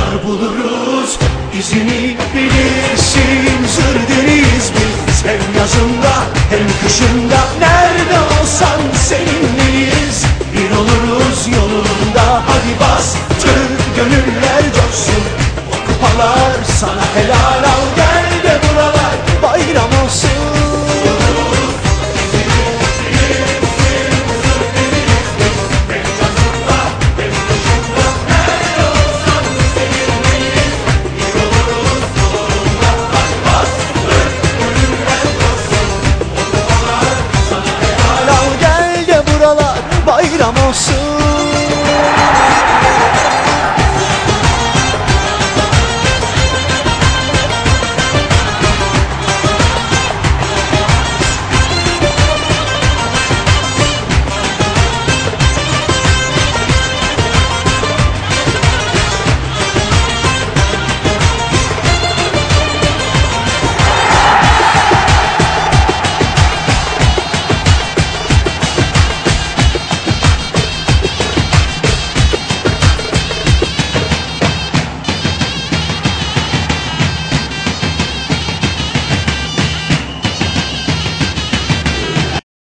Arar buluruz izini, bilirsin zır deriz biz. Hem yazında hem kışında nerede olsan seninleyiz. Bir oluruz yolunda, hadi bastır gönüller coşsun.